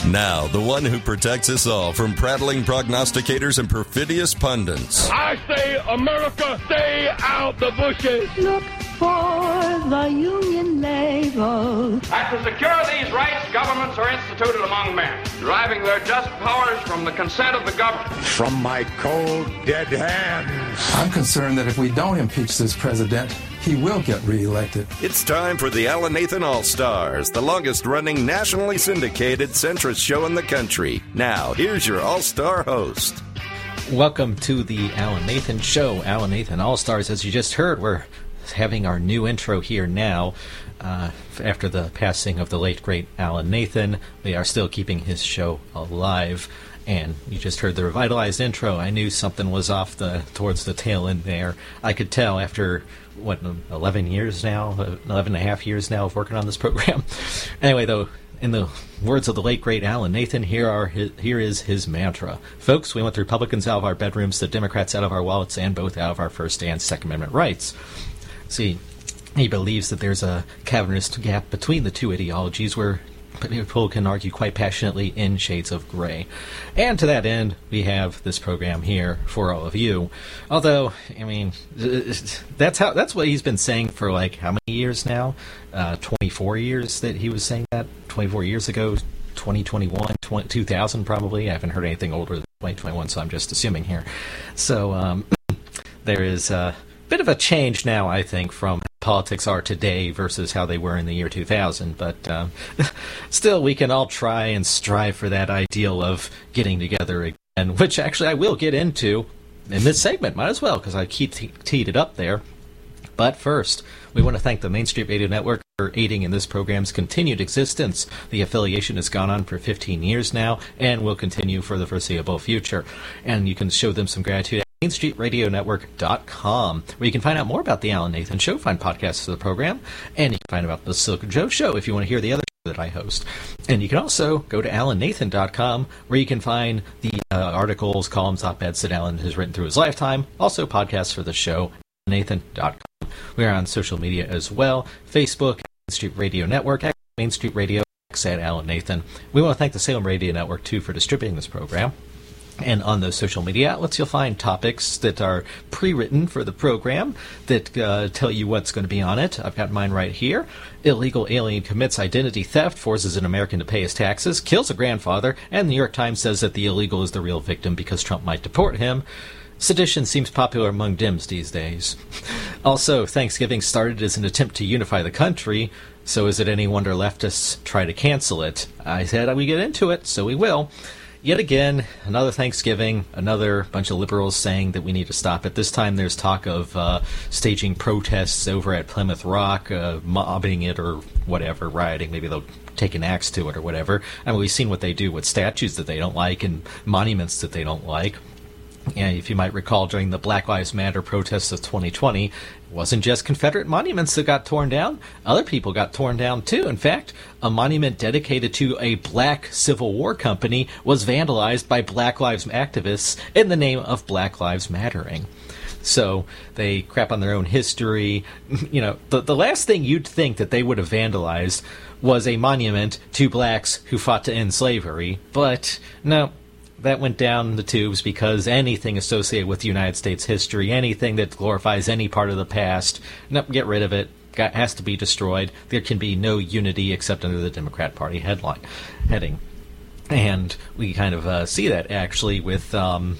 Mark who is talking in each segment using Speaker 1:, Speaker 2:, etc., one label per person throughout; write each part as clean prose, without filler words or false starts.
Speaker 1: Now, the one who protects us all from prattling prognosticators and perfidious pundits.
Speaker 2: I say, America, stay out the bushes.
Speaker 3: Look for the Union label.
Speaker 4: And to secure these rights, governments are instituted among men, deriving their just powers from the consent of the governed.
Speaker 5: From my cold, dead hands.
Speaker 6: I'm concerned that if we don't impeach this president, he will get reelected.
Speaker 1: It's time for the Alan Nathan All-Stars, the longest-running, nationally syndicated centrist show in the country. Now, here's your All-Star host.
Speaker 7: Welcome to the Alan Nathan Show, Alan Nathan All-Stars. As you just heard, we're having our new intro here now. After the passing of the late, great Alan Nathan, we are still keeping his show alive. And you just heard the revitalized intro. I knew something was off towards the tail end there. I could tell after, 11 years now? 11 and a half years now of working on this program. Anyway, though, in the words of the late, great Alan Nathan, here is his mantra. Folks, we want the Republicans out of our bedrooms, the Democrats out of our wallets, and both out of our First and Second Amendment rights. See, he believes that there's a cavernous gap between the two ideologies where people can argue quite passionately in shades of gray. And to that end, we have this program here for all of you. Although, I mean, that's what he's been saying for like how many years now? 24 years that he was saying that? 24 years ago, 2021, 2000 probably. I haven't heard anything older than 2021, so I'm just assuming here. So there is a bit of a change now, I think, from politics are today versus how they were in the year 2000, but still we can all try and strive for that ideal of getting together again, which actually I will get into in this segment, might as well, because I keep teed it up there. But first, we want to thank the Main Street Radio Network for aiding in this program's continued existence. The affiliation has gone on for 15 years now and will continue for the foreseeable future, and you can show them some gratitude MainStreetRadioNetwork.com, where you can find out more about the Alan Nathan Show, find podcasts of the program, and you can find out about the Silk Joe Show if you want to hear the other show that I host. And you can also go to AlanNathan.com, where you can find the articles, columns, op-eds that Alan has written through his lifetime, also podcasts for the show, AlanNathan.com. We're on social media as well, Facebook, Main Street Radio Network, Main Street Radio, at Alan Nathan. We want to thank the Salem Radio Network, too, for distributing this program. And on those social media outlets, you'll find topics that are pre-written for the program that tell you what's going to be on it. I've got mine right here. Illegal alien commits identity theft, forces an American to pay his taxes, kills a grandfather, and the New York Times says that the illegal is the real victim because Trump might deport him. Sedition seems popular among Dems these days. Also, Thanksgiving started as an attempt to unify the country, so is it any wonder leftists try to cancel it? I said we get into it, so we will. Yet again, another Thanksgiving, another bunch of liberals saying that we need to stop it. This time there's talk of staging protests over at Plymouth Rock, mobbing it or whatever, rioting. Maybe they'll take an axe to it or whatever. I mean, we've seen what they do with statues that they don't like and monuments that they don't like. And if you might recall, during the Black Lives Matter protests of 2020, it wasn't just Confederate monuments that got torn down. Other people got torn down, too. In fact, a monument dedicated to a black Civil War company was vandalized by Black Lives activists in the name of Black Lives Mattering. So they crap on their own history. You know, the last thing you'd think that they would have vandalized was a monument to blacks who fought to end slavery. But no. That went down the tubes because anything associated with United States history, anything that glorifies any part of the past, nope, get rid of it. Has to be destroyed. There can be no unity except under the Democrat Party heading. And we kind of see that actually with...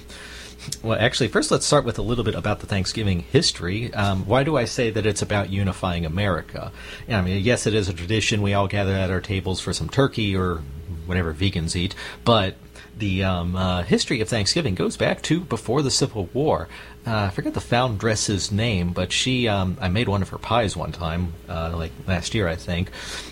Speaker 7: Well, actually, first let's start with a little bit about the Thanksgiving history. Why do I say that it's about unifying America? I mean, yes, it is a tradition. We all gather at our tables for some turkey or whatever vegans eat, but the history of Thanksgiving goes back to before the Civil War. I forget the foundress's name, but she, I made one of her pies one time, like last year, I think.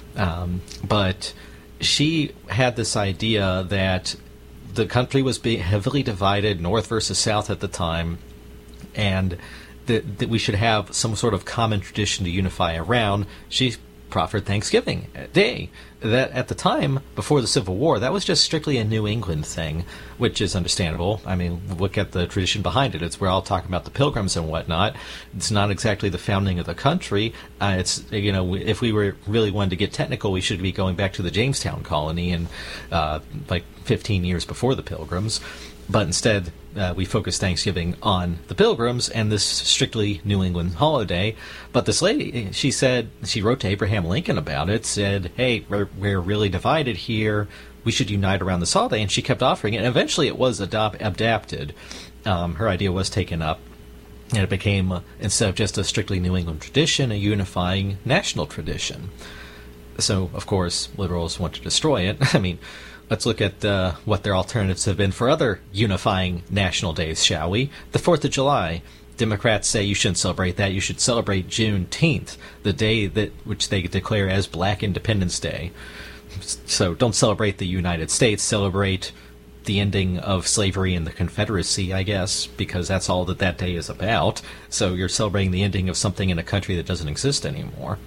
Speaker 7: But she had this idea that the country was being heavily divided, North versus South at the time, and that we should have some sort of common tradition to unify around. She proffered Thanksgiving Day. That at the time, before the Civil War, that was just strictly a New England thing, which is understandable. I mean, look at the tradition behind it. It's we're all talking about the Pilgrims and whatnot. It's not exactly the founding of the country. It's, you know, if we were really wanted to get technical, we should be going back to the Jamestown colony and like 15 years before the Pilgrims. But instead, we focus Thanksgiving on the Pilgrims and this strictly New England holiday. But this lady, she said, she wrote to Abraham Lincoln about it, said, hey, we're really divided here. We should unite around this holiday. And she kept offering it. And eventually it was adapted. Her idea was taken up. And it became, instead of just a strictly New England tradition, a unifying national tradition. So, of course, liberals want to destroy it. I mean, let's look at what their alternatives have been for other unifying national days, shall we? The 4th of July. Democrats say you shouldn't celebrate that. You should celebrate Juneteenth, the day which they declare as Black Independence Day. So don't celebrate the United States. Celebrate the ending of slavery in the Confederacy, I guess, because that's all that day is about. So you're celebrating the ending of something in a country that doesn't exist anymore.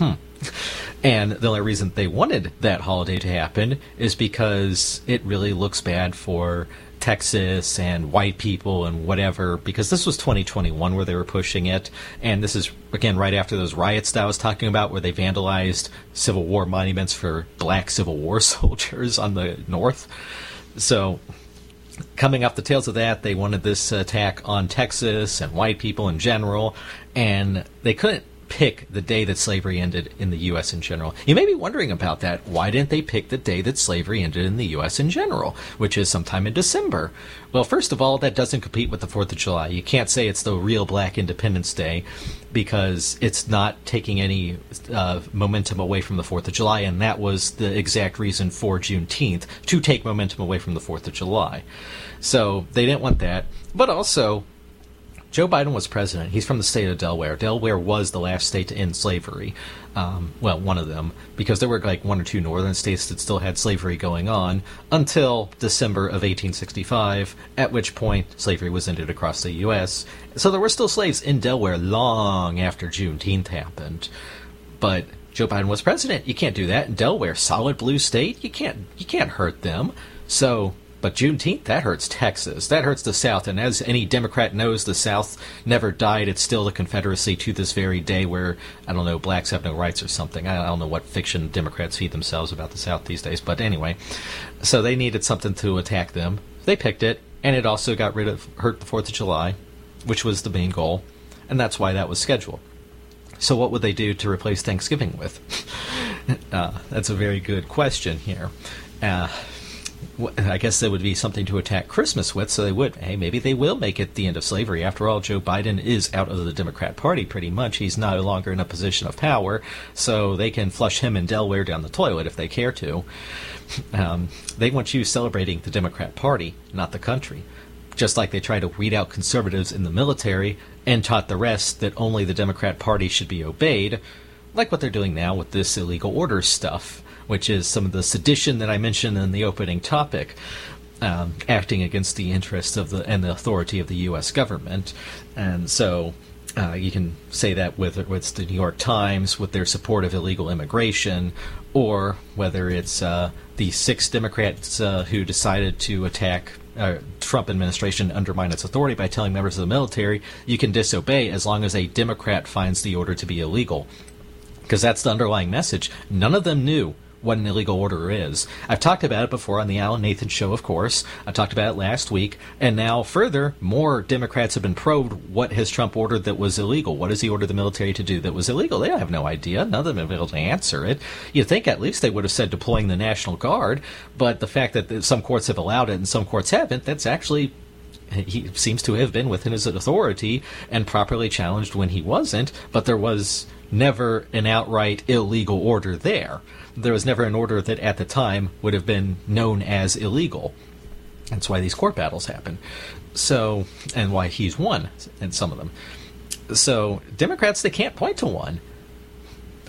Speaker 7: And the only reason they wanted that holiday to happen is because it really looks bad for Texas and white people and whatever, because this was 2021 where they were pushing it, and this is, again, right after those riots that I was talking about where they vandalized Civil War monuments for black Civil War soldiers on the North. So, coming off the tails of that, they wanted this attack on Texas and white people in general, and they couldn't pick the day that slavery ended in the U.S. in general. You may be wondering about that. Why didn't they pick the day that slavery ended in the U.S. in general, which is sometime in December? Well, first of all, that doesn't compete with the 4th of July. You can't say it's the real Black Independence Day because it's not taking any momentum away from the 4th of July, and that was the exact reason for Juneteenth, to take momentum away from the 4th of July. So they didn't want that. But also, Joe Biden was president. He's from the state of Delaware. Delaware was the last state to end slavery. Well, one of them, because there were like one or two northern states that still had slavery going on until December of 1865, at which point slavery was ended across the U.S. So there were still slaves in Delaware long after Juneteenth happened. But Joe Biden was president. You can't do that. In Delaware, solid blue state, you can't hurt them. So, but Juneteenth, that hurts Texas. That hurts the South. And as any Democrat knows, the South never died. It's still the Confederacy to this very day where, I don't know, blacks have no rights or something. I don't know what fiction Democrats feed themselves about the South these days. But anyway, so they needed something to attack them. They picked it, and it also got hurt the 4th of July, which was the main goal. And that's why that was scheduled. So what would they do to replace Thanksgiving with? That's a very good question here. I guess that would be something to attack Christmas with, so they would, hey, maybe they will make it the end of slavery. After all, Joe Biden is out of the Democrat Party pretty much. He's no longer in a position of power, so they can flush him in Delaware down the toilet if they care to. They want you celebrating the Democrat Party, not the country. Just like they try to weed out conservatives in the military and taught the rest that only the Democrat Party should be obeyed, like what they're doing now with this illegal orders stuff, which is some of the sedition that I mentioned in the opening topic, acting against the interests of and the authority of the U.S. government. And so you can say that whether it's the New York Times with their support of illegal immigration, or whether it's the 6 Democrats who decided to attack Trump administration, undermine its authority by telling members of the military you can disobey as long as a Democrat finds the order to be illegal. Because that's the underlying message. None of them knew what an illegal order is. I've talked about it before on the Alan Nathan Show, of course. I talked about it last week. And now, further, more Democrats have been probed. What has Trump ordered that was illegal? What does he order the military to do that was illegal? They have no idea. None of them have been able to answer it. You'd think at least they would have said deploying the National Guard. But the fact that some courts have allowed it and some courts haven't, that's actually... He seems to have been within his authority and properly challenged when he wasn't, but there was never an outright illegal order there. There was never an order that at the time would have been known as illegal. That's why these court battles happen. So, and why he's won in some of them. So, Democrats, they can't point to one.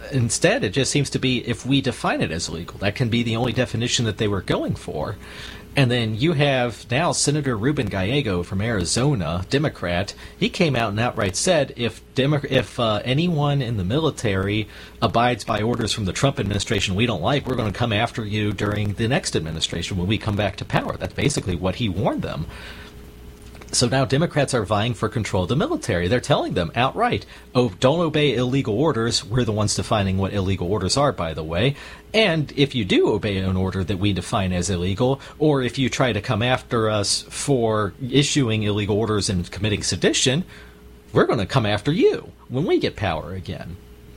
Speaker 7: instead, it just seems to be if we define it as illegal, that can be the only definition that they were going for. And then you have now Senator Ruben Gallego from Arizona, Democrat. He came out and outright said if anyone in the military abides by orders from the Trump administration we don't like, we're going to come after you during the next administration when we come back to power. That's basically what he warned them. So now Democrats are vying for control of the military. They're telling them outright, oh, don't obey illegal orders. We're the ones defining what illegal orders are, by the way. And if you do obey an order that we define as illegal, or if you try to come after us for issuing illegal orders and committing sedition, we're going to come after you when we get power again.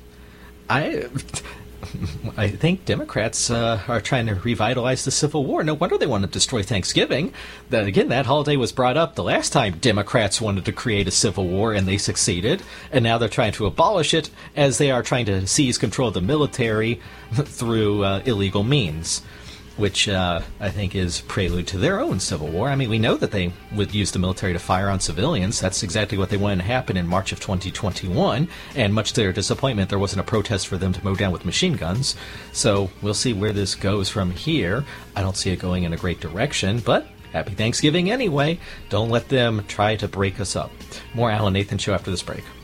Speaker 7: I think Democrats are trying to revitalize the Civil War. No wonder they want to destroy Thanksgiving. That holiday was brought up the last time Democrats wanted to create a Civil War, and they succeeded. And now they're trying to abolish it as they are trying to seize control of the military through illegal means, which I think is prelude to their own Civil War. I mean, we know that they would use the military to fire on civilians. That's exactly what they wanted to happen in March of 2021, and much to their disappointment, there wasn't a protest for them to mow down with machine guns. So we'll see where this goes from here. I don't see it going in a great direction, but happy Thanksgiving anyway. Don't let them try to break us up. More Alan Nathan Show after this break.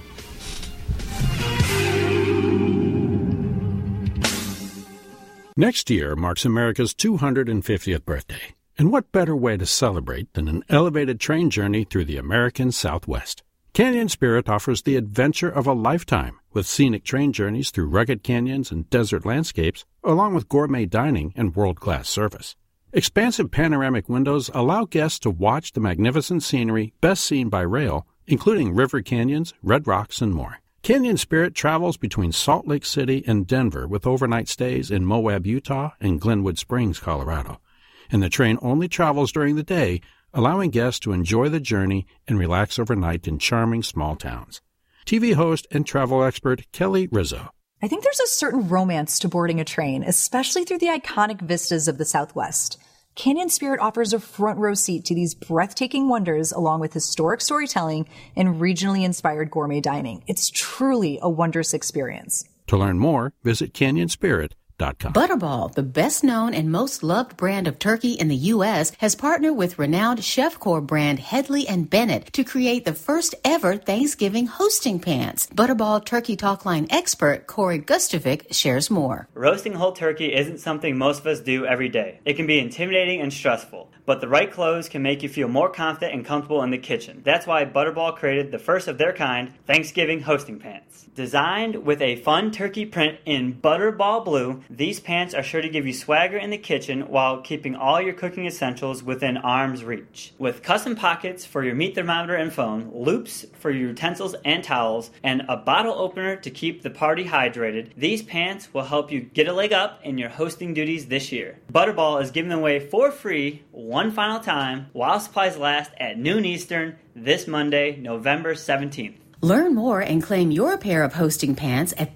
Speaker 8: Next year marks America's 250th birthday. And what better way to celebrate than an elevated train journey through the American Southwest? Canyon Spirit offers the adventure of a lifetime with scenic train journeys through rugged canyons and desert landscapes, along with gourmet dining and world-class service. Expansive panoramic windows allow guests to watch the magnificent scenery best seen by rail, including river canyons, red rocks, and more. Canyon Spirit travels between Salt Lake City and Denver with overnight stays in Moab, Utah, and Glenwood Springs, Colorado. And the train only travels during the day, allowing guests to enjoy the journey and relax overnight in charming small towns. TV host and travel expert Kelly Rizzo.
Speaker 9: I think there's a certain romance to boarding a train, especially through the iconic vistas of the Southwest. Canyon Spirit offers a front row seat to these breathtaking wonders along with historic storytelling and regionally inspired gourmet dining. It's truly a wondrous experience.
Speaker 8: To learn more, visit CanyonSpirit.com.
Speaker 10: Butterball, the best-known and most loved brand of turkey in the U.S., has partnered with renowned Chef Corps brand Headley & Bennett to create the first-ever Thanksgiving hosting pants. Butterball Turkey Talkline expert Corey Gustovic shares more.
Speaker 11: Roasting whole turkey isn't something most of us do every day. It can be intimidating and stressful, but the right clothes can make you feel more confident and comfortable in the kitchen. That's why Butterball created the first of their kind Thanksgiving hosting pants. Designed with a fun turkey print in Butterball blue, these pants are sure to give you swagger in the kitchen while keeping all your cooking essentials within arm's reach. With custom pockets for your meat thermometer and phone, loops for your utensils and towels, and a bottle opener to keep the party hydrated, these pants will help you get a leg up in your hosting duties this year. Butterball is giving them away for free one final time while supplies last at noon Eastern this Monday, November 17th.
Speaker 10: Learn more and claim your pair of hosting pants at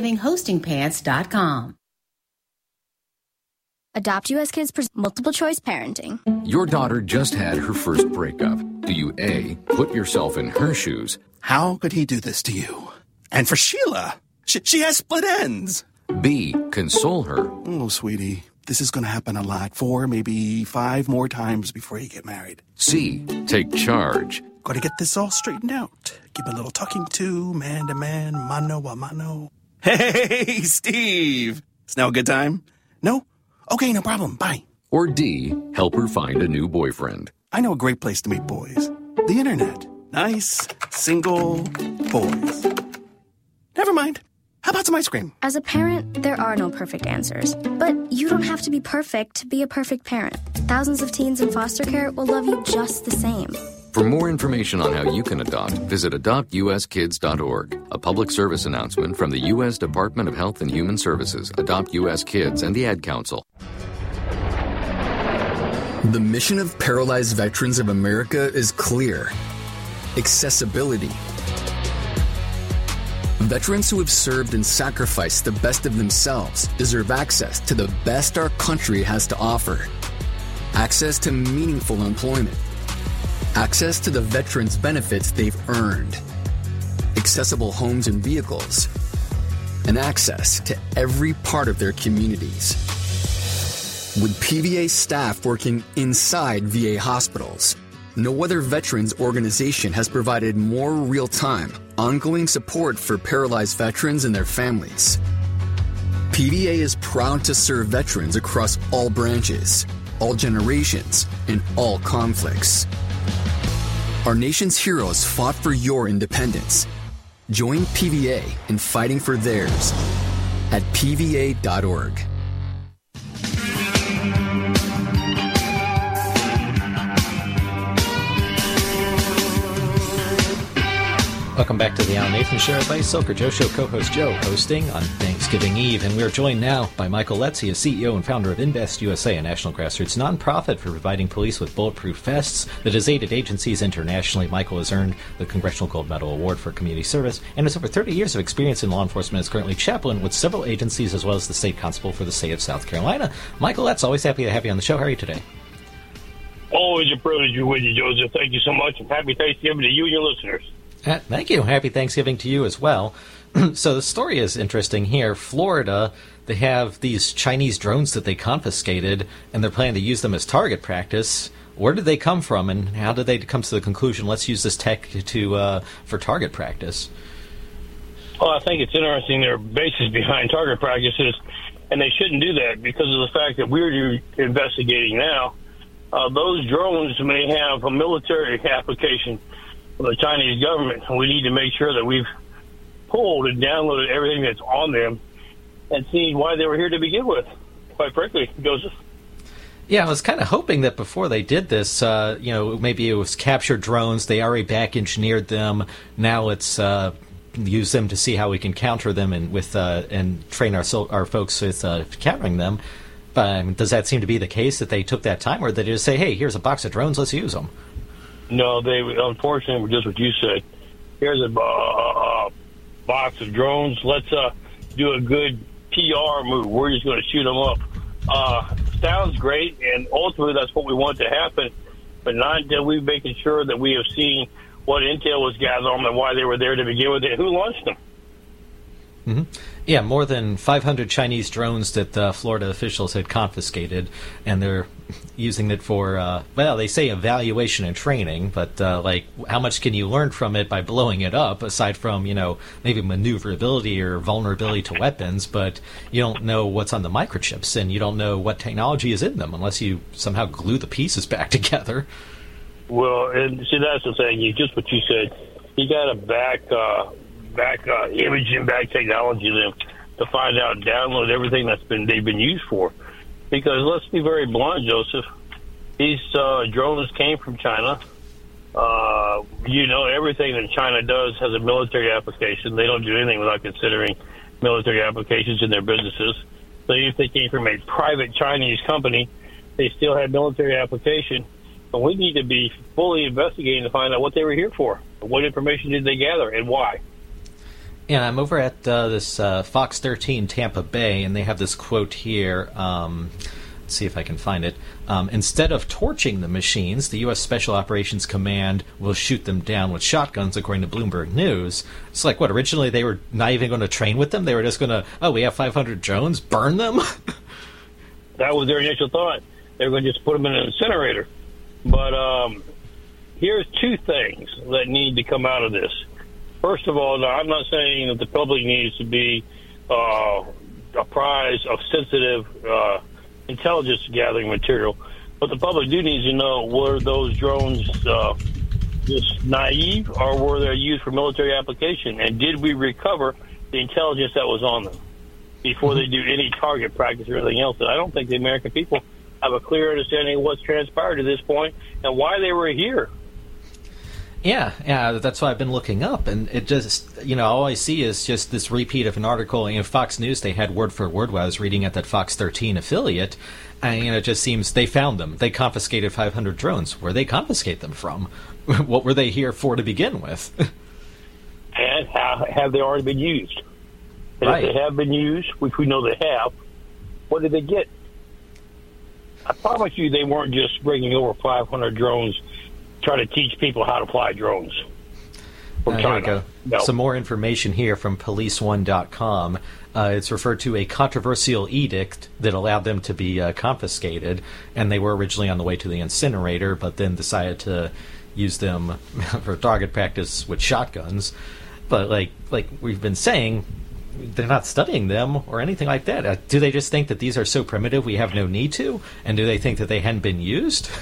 Speaker 10: ThanksgivingHostingPants.com.
Speaker 12: Adopt US Kids presents multiple choice parenting.
Speaker 13: Your daughter just had her first breakup. Do you A, put yourself in her shoes?
Speaker 14: How could he do this to you? And for Sheila, she has split ends.
Speaker 13: B, console her.
Speaker 14: Oh, sweetie, this is going to happen a lot. 4, maybe 5 more times before you get married.
Speaker 13: C, take charge.
Speaker 14: Got to get this all straightened out. Give a little talking to, man to man, mano a mano. Hey, Steve! It's now a good time? No? Okay, no problem. Bye.
Speaker 13: Or D, help her find a new boyfriend.
Speaker 14: I know a great place to meet boys. The internet. Nice, single boys. Never mind. How about some ice cream?
Speaker 12: As a parent, there are no perfect answers. But you don't have to be perfect to be a perfect parent. Thousands of teens in foster care will love you just the same.
Speaker 13: For more information on how you can adopt, visit adoptuskids.org. A public service announcement from the U.S. Department of Health and Human Services, Adopt U.S. Kids, and the Ad Council.
Speaker 15: The mission of Paralyzed Veterans of America is clear. Accessibility. Veterans who have served and sacrificed the best of themselves deserve access to the best our country has to offer. Access to meaningful employment. Access to the veterans' benefits they've earned. Accessible homes and vehicles. and access to every part of their communities. With PVA staff working inside VA hospitals, no other veterans organization has provided more real-time, ongoing support for paralyzed veterans and their families. PVA is proud to serve veterans across all branches, all generations, and all conflicts. Our nation's heroes fought for your independence. Join PVA in fighting for theirs at pva.org.
Speaker 7: Welcome back to the Alan Nathan Show. Everybody, Silker Joe Show co-host Joe hosting on Thanksgiving Eve, and we are joined now by Michael Letts. He is CEO and founder of Invest USA, a national grassroots nonprofit for providing police with bulletproof vests that has aided agencies internationally. Michael has earned the Congressional Gold Medal Award for Community Service and has over 30 years of experience in law enforcement. Is currently chaplain with several agencies as well as the state constable for the state of South Carolina. Michael Letts, always happy to have you on the show. How are you today?
Speaker 2: Always a privilege to be with you, Joseph. Thank you so much, and happy Thanksgiving to you and your listeners.
Speaker 7: Thank you. Happy Thanksgiving to you as well. So the story is interesting here. Florida, they have these Chinese drones that they confiscated, and they're planning to use them as target practice. Where did they come from, and how did they come to the conclusion, let's use this tech for target practice?
Speaker 2: Well, I think it's interesting their basis behind target practices, and they shouldn't do that because of the fact that we're investigating now. Those drones may have a military application for the Chinese government, and we need to make sure that we've pulled and downloaded everything that's on them and seen why they were here to begin with, quite frankly, Joseph.
Speaker 7: Yeah, I was kind of hoping that before they did this, maybe it was captured drones, they already back-engineered them, now let's use them to see how we can counter them and train our folks with countering them. But does that seem to be the case, that they took that time, or did they just say, hey, here's a box of drones, let's use them?
Speaker 2: No, they unfortunately were just what you said. Here's a box of drones. Let's do a good PR move. We're just going to shoot them up. Sounds great, and ultimately that's what we want to happen, but not until we're making sure that we have seen what intel was gathered on them and why they were there to begin with and who launched them.
Speaker 7: Mm-hmm. Yeah, more than 500 Chinese drones that Florida officials had confiscated, and they're using it for, they say evaluation and training, but how much can you learn from it by blowing it up, aside from, maybe maneuverability or vulnerability to weapons, but you don't know what's on the microchips, and you don't know what technology is in them unless you somehow glue the pieces back together.
Speaker 2: Well, and see, that's the thing, just what you said. You got to back imaging, back technology them to find out, download everything they've been used for. Because let's be very blunt, Joseph, these drones came from China. Everything that China does has a military application. They don't do anything without considering military applications in their businesses. So if they came from a private Chinese company, they still have military application. But we need to be fully investigating to find out what they were here for. What information did they gather and why?
Speaker 7: Yeah, I'm over at this Fox 13 Tampa Bay, and they have this quote here. Let's see if I can find it. Instead of torching the machines, the U.S. Special Operations Command will shoot them down with shotguns, according to Bloomberg News. It's like, what, originally they were not even going to train with them? They were just going to, we have 500 drones, burn them?
Speaker 2: That was their initial thought. They were going to just put them in an incinerator. But here's two things that need to come out of this. First of all, I'm not saying that the public needs to be apprised of sensitive intelligence gathering material, but the public do need to know, were those drones just naive, or were they used for military application? And did we recover the intelligence that was on them before they do any target practice or anything else? And I don't think the American people have a clear understanding of what's transpired to this point and why they were here.
Speaker 7: Yeah, that's what I've been looking up, and it just, all I see is just this repeat of an article. Fox News, they had word for word what I was reading at that Fox 13 affiliate, and it just seems they found them. They confiscated 500 drones. Where they confiscate them from? What were they here for to begin with?
Speaker 2: And how have they already been used? And right. If they have been used, which we know they have, what did they get? I promise you they weren't just bringing over 500 drones try to teach people how to fly drones. from
Speaker 7: Here we go.
Speaker 2: No.
Speaker 7: Some more information here from policeone.com. It's referred to a controversial edict that allowed them to be confiscated, and they were originally on the way to the incinerator, but then decided to use them for target practice with shotguns. But like we've been saying, they're not studying them or anything like that. Do they just think that these are so primitive we have no need to? And do they think that they hadn't been used?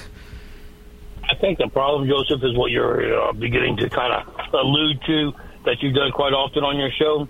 Speaker 2: I think the problem, Joseph, is what you're beginning to kind of allude to, that you've done quite often on your show.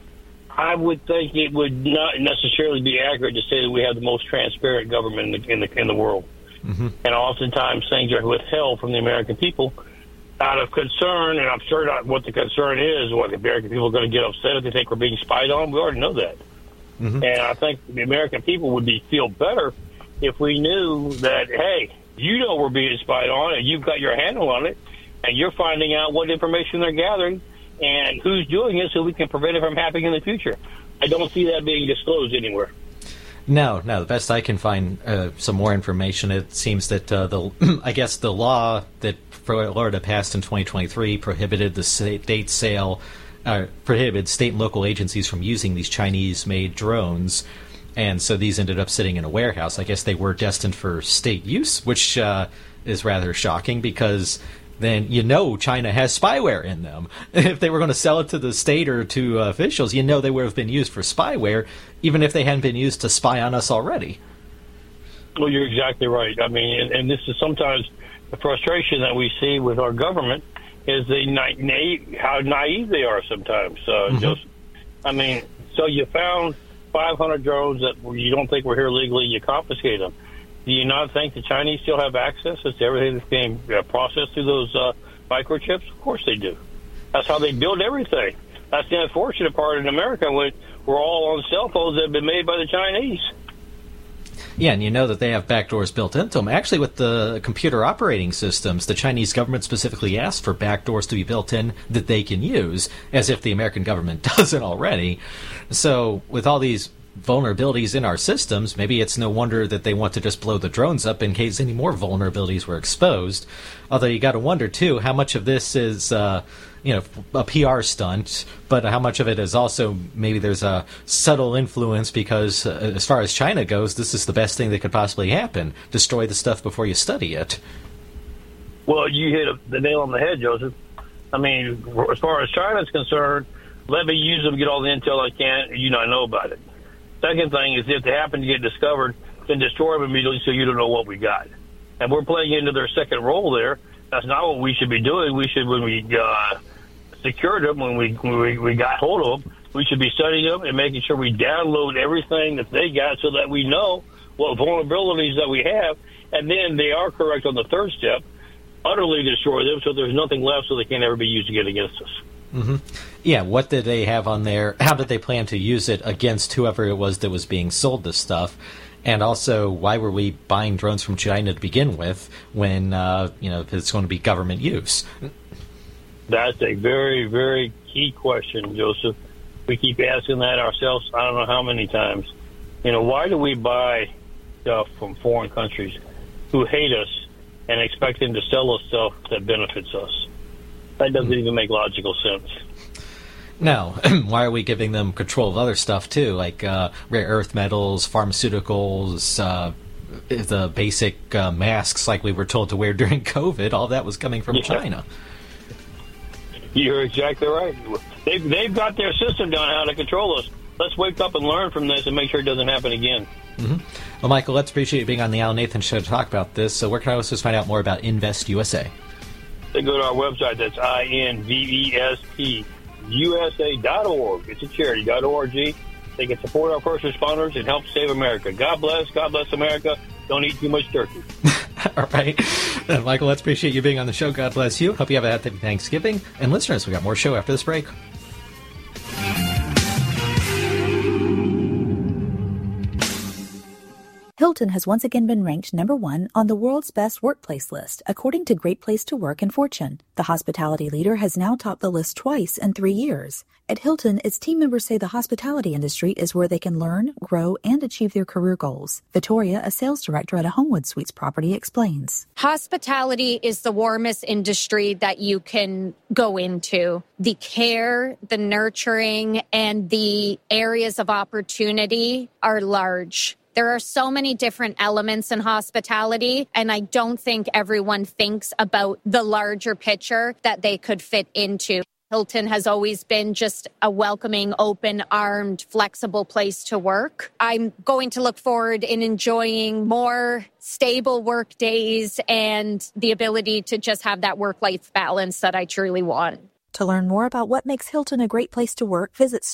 Speaker 2: I would think it would not necessarily be accurate to say that we have the most transparent government in the world. Mm-hmm. And oftentimes things are withheld from the American people out of concern, and I'm sure not what the concern is. What, the American people are going to get upset if they think we're being spied on? We already know that. Mm-hmm. And I think the American people would feel better if we knew that, hey, you know we're being spied on, and you've got your handle on it, and you're finding out what information they're gathering and who's doing it so we can prevent it from happening in the future. I don't see that being disclosed anywhere.
Speaker 7: No. The best I can find some more information, it seems that the law that Florida passed in 2023 prohibited the state sale, prohibited state and local agencies from using these Chinese-made drones, and so these ended up sitting in a warehouse. I guess they were destined for state use, which is rather shocking because then China has spyware in them. If they were going to sell it to the state or to officials, they would have been used for spyware, even if they hadn't been used to spy on us already.
Speaker 2: Well, you're exactly right. I mean, and this is sometimes the frustration that we see with our government is how naive they are sometimes. Mm-hmm. So you found 500 drones that you don't think were here legally, you confiscate them. Do you not think the Chinese still have access to everything that's being processed through those microchips? Of course they do. That's how they build everything. That's the unfortunate part in America when we're all on cell phones that have been made by the Chinese.
Speaker 7: Yeah, and you know that they have backdoors built into them. Actually, with the computer operating systems, the Chinese government specifically asked for backdoors to be built in that they can use, as if the American government doesn't already. So, with all these vulnerabilities in our systems, maybe it's no wonder that they want to just blow the drones up in case any more vulnerabilities were exposed. Although you got to wonder, too, how much of this is a PR stunt, but how much of it is also maybe there's a subtle influence because as far as China goes, this is the best thing that could possibly happen. Destroy the stuff before you study it.
Speaker 2: Well, you hit the nail on the head, Joseph. I mean, as far as China's concerned, let me use them, get all the intel I can, you not know about it. Second thing is if they happen to get discovered, then destroy them immediately so you don't know what we got. And we're playing into their second role there. That's not what we should be doing. We should, when we secured them, when we got hold of them, we should be studying them and making sure we download everything that they got so that we know what vulnerabilities that we have. And then they are correct on the third step, utterly destroy them so there's nothing left so they can't ever be used again against us.
Speaker 7: Mm-hmm. Yeah, what did they have on there? How did they plan to use it against whoever it was that was being sold this stuff? And also, why were we buying drones from China to begin with when, it's going to be government use?
Speaker 2: That's a very, very key question, Joseph. We keep asking that ourselves, I don't know how many times. Why do we buy stuff from foreign countries who hate us and expect them to sell us stuff that benefits us? That doesn't even make logical sense.
Speaker 7: No. Why are we giving them control of other stuff, too, like rare earth metals, pharmaceuticals, the basic masks like we were told to wear during COVID? All that was coming from China.
Speaker 2: You're exactly right. They've got their system down how to control us. Let's wake up and learn from this and make sure it doesn't happen again.
Speaker 7: Mm-hmm. Well, Michael, let's appreciate you being on the Alan Nathan Show to talk about this. So where can our listeners find out more about Invest USA?
Speaker 2: They go to our website. That's INVESTUSA.org. It's a charity.org. They can support our first responders and help save America. God bless America. Don't eat too much turkey.
Speaker 7: All right. Michael, let's appreciate you being on the show. God bless you. Hope you have a happy Thanksgiving. And listeners, we got more show after this break.
Speaker 16: Hilton has once again been ranked #1 on the world's best workplace list, according to Great Place to Work and Fortune. The hospitality leader has now topped the list twice in 3 years. At Hilton, its team members say the hospitality industry is where they can learn, grow, and achieve their career goals. Victoria, a sales director at a Homewood Suites property, explains.
Speaker 17: Hospitality is the warmest industry that you can go into. The care, the nurturing, and the areas of opportunity are large. There are so many different elements in hospitality, and I don't think everyone thinks about the larger picture that they could fit into. Hilton has always been just a welcoming, open-armed, flexible place to work. I'm going to look forward in enjoying more stable work days and the ability to just have that work-life balance that I truly want.
Speaker 16: To learn more about what makes Hilton a great place to work, visit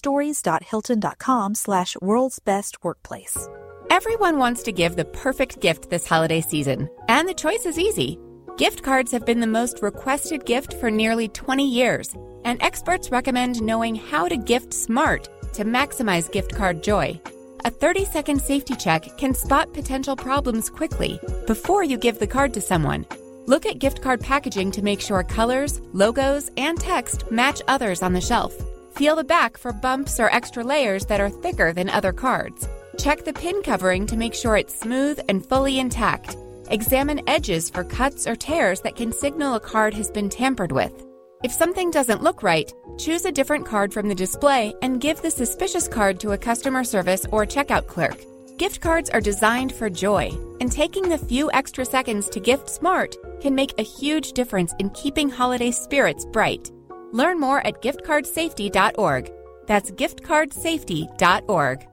Speaker 16: stories.hilton.com/worldsbestworkplace.
Speaker 18: Everyone wants to give the perfect gift this holiday season, and the choice is easy. Gift cards have been the most requested gift for nearly 20 years, and experts recommend knowing how to gift smart to maximize gift card joy. A 30-second safety check can spot potential problems quickly before you give the card to someone. Look at gift card packaging to make sure colors, logos, and text match others on the shelf. Feel the back for bumps or extra layers that are thicker than other cards. Check the pin covering to make sure it's smooth and fully intact. Examine edges for cuts or tears that can signal a card has been tampered with. If something doesn't look right, choose a different card from the display and give the suspicious card to a customer service or checkout clerk. Gift cards are designed for joy, and taking the few extra seconds to gift smart can make a huge difference in keeping holiday spirits bright. Learn more at giftcardsafety.org. That's giftcardsafety.org.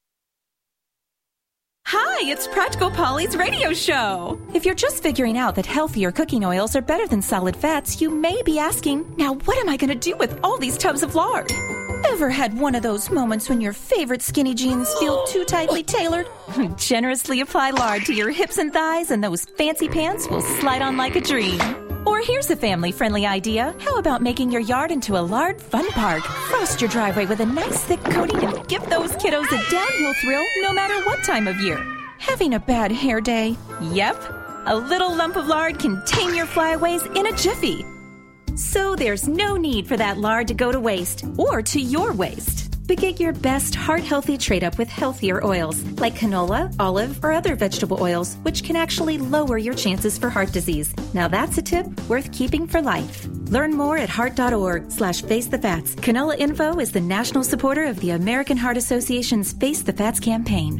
Speaker 19: Hi, it's Practical Polly's radio show. If you're just figuring out that healthier cooking oils are better than solid fats, you may be asking, now what am I going to do with all these tubs of lard? Ever had one of those moments when your favorite skinny jeans feel too tightly tailored? Generously apply lard to your hips and thighs and those fancy pants will slide on like a dream. Or here's a family-friendly idea. How about making your yard into a lard fun park? Frost your driveway with a nice thick coating and give those kiddos a downhill thrill no matter what time of year. Having a bad hair day? Yep. A little lump of lard can tame your flyaways in a jiffy. So there's no need for that lard to go to waste or to your waste. But get your best heart-healthy trade-up with healthier oils like canola, olive, or other vegetable oils, which can actually lower your chances for heart disease. Now that's a tip worth keeping for life. Learn more at heart.org/facethefats. Canola Info is the national supporter of the American Heart Association's Face the Fats campaign.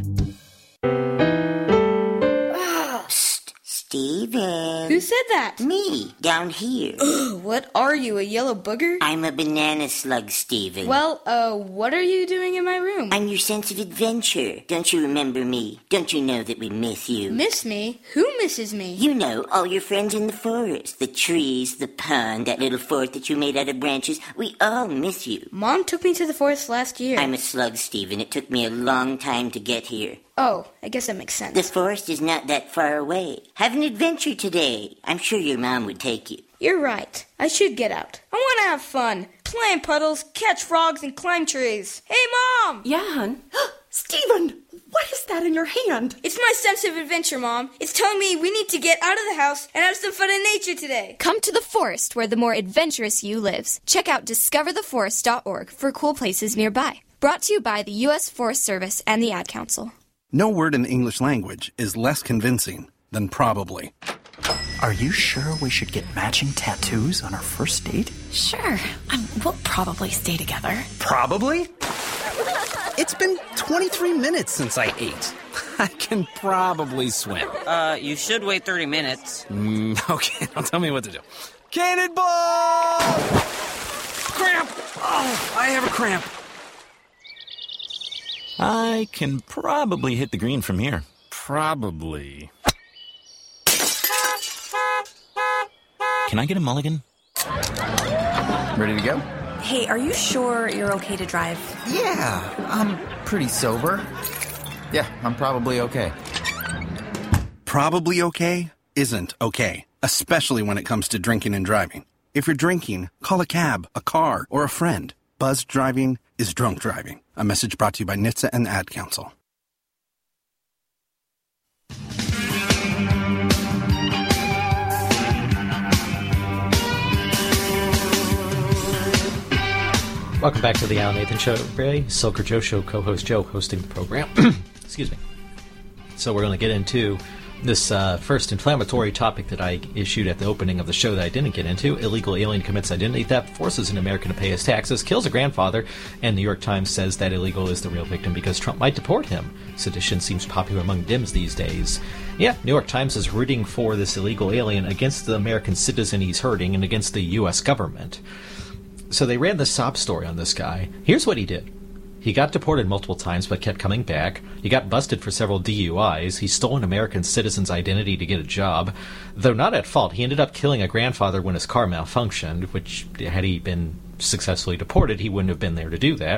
Speaker 20: Steven.
Speaker 21: Who said that?
Speaker 20: Me, down here.
Speaker 21: What are you, a yellow booger?
Speaker 20: I'm a banana slug, Steven.
Speaker 21: Well, what are you doing in my room?
Speaker 20: I'm your sense of adventure. Don't you remember me? Don't you know that we miss you?
Speaker 21: Miss me? Who misses me?
Speaker 20: You know, all your friends in the forest. The trees, the pond, that little fort that you made out of branches. We all miss you.
Speaker 21: Mom took me to the forest last year.
Speaker 20: I'm a slug, Steven. It took me a long time to get here.
Speaker 21: Oh, I guess that makes sense.
Speaker 20: The forest is not that far away. Have an adventure today. I'm sure your mom would take you.
Speaker 21: You're right. I should get out. I want to have fun. Play in puddles, catch frogs, and climb trees. Hey, Mom!
Speaker 22: Yeah, hon? Steven, what is that in your hand?
Speaker 21: It's my sense of adventure, Mom. It's telling me we need to get out of the house and have some fun in nature today.
Speaker 23: Come to the forest where the more adventurous you lives. Check out discovertheforest.org for cool places nearby. Brought to you by the U.S. Forest Service and the Ad Council.
Speaker 14: No word in the English language is less convincing than probably.
Speaker 24: Are you sure we should get matching tattoos on our first date?
Speaker 25: Sure. We'll probably stay together.
Speaker 14: Probably? It's been 23 minutes since I ate. I can probably swim.
Speaker 26: You should wait 30 minutes.
Speaker 14: Okay, now tell me what to do. Cannonball! Cramp! Oh, I have a cramp.
Speaker 27: I can probably hit the green from here.
Speaker 14: Probably.
Speaker 27: Can I get a mulligan?
Speaker 28: Ready to go?
Speaker 25: Hey, are you sure you're okay to drive?
Speaker 28: Yeah, I'm pretty sober. Yeah, I'm probably okay.
Speaker 14: Probably okay isn't okay, especially when it comes to drinking and driving. If you're drinking, call a cab, a car, or a friend. Buzzed driving is drunk driving. A message brought to you by NHTSA and the Ad Council.
Speaker 7: Welcome back to the Alan Nathan Show. Ray, Silker Joe Show, co-host Joe, hosting the program. Excuse me. So we're going to get into this first inflammatory topic that I issued at the opening of the show that I didn't get into. Illegal alien commits identity theft, forces an American to pay his taxes, kills a grandfather, and New York Times says that illegal is the real victim because Trump might deport him. Sedition seems popular among Dems these days. Yeah, New York Times is rooting for this illegal alien against the American citizen he's hurting and against the U.S. government. So they ran the sob story on this guy. Here's what he did. He got deported multiple times but kept coming back. He got busted for several DUIs. He stole an American citizen's identity to get a job. Though not at fault, he ended up killing a grandfather when his car malfunctioned, which, had he been successfully deported, he wouldn't have been there to do that.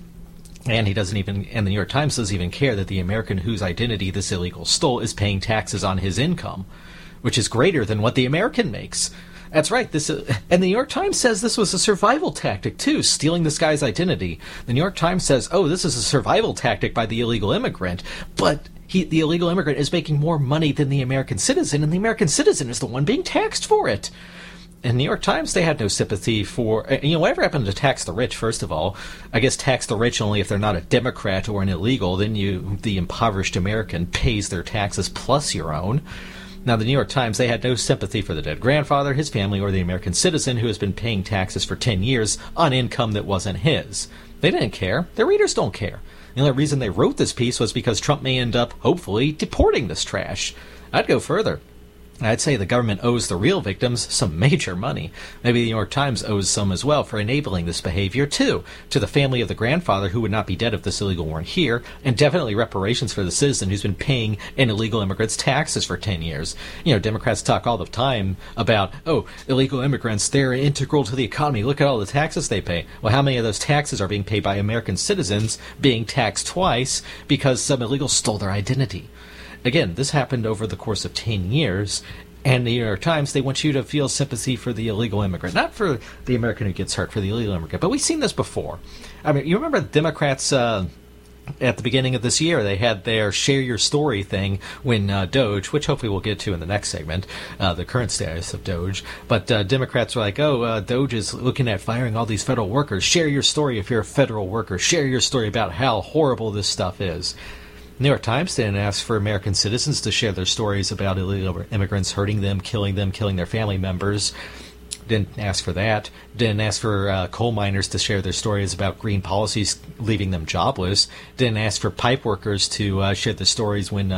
Speaker 7: And the New York Times doesn't even care that the American whose identity this illegal stole is paying taxes on his income, which is greater than what the American makes. That's right. And the New York Times says this was a survival tactic, too, stealing this guy's identity. The New York Times says, oh, this is a survival tactic by the illegal immigrant. But the illegal immigrant is making more money than the American citizen, and the American citizen is the one being taxed for it. In New York Times, they had no sympathy for, whatever happened to tax the rich, first of all. I guess tax the rich only if they're not a Democrat or an illegal. Then the impoverished American, pays their taxes plus your own. Now, the New York Times, they had no sympathy for the dead grandfather, his family, or the American citizen who has been paying taxes for 10 years on income that wasn't his. They didn't care. Their readers don't care. The only reason they wrote this piece was because Trump may end up, hopefully, deporting this trash. I'd go further. I'd say the government owes the real victims some major money. Maybe the New York Times owes some as well for enabling this behavior, too, to the family of the grandfather who would not be dead if this illegal weren't here, and definitely reparations for the citizen who's been paying an illegal immigrant's taxes for 10 years. Democrats talk all the time about, illegal immigrants, they're integral to the economy. Look at all the taxes they pay. Well, how many of those taxes are being paid by American citizens being taxed twice because some illegals stole their identity? Again, this happened over the course of 10 years, and the New York Times, they want you to feel sympathy for the illegal immigrant, not for the American who gets hurt, for the illegal immigrant. But we've seen this before. I mean, you remember the Democrats at the beginning of this year, they had their share your story thing when Doge, which hopefully we'll get to in the next segment, the current status of Doge. But Democrats were like, Doge is looking at firing all these federal workers. Share your story if you're a federal worker. Share your story about how horrible this stuff is. New York Times didn't ask for American citizens to share their stories about illegal immigrants hurting them, killing their family members. Didn't ask for that. Didn't ask for coal miners to share their stories about green policies leaving them jobless. Didn't ask for pipe workers to share the stories when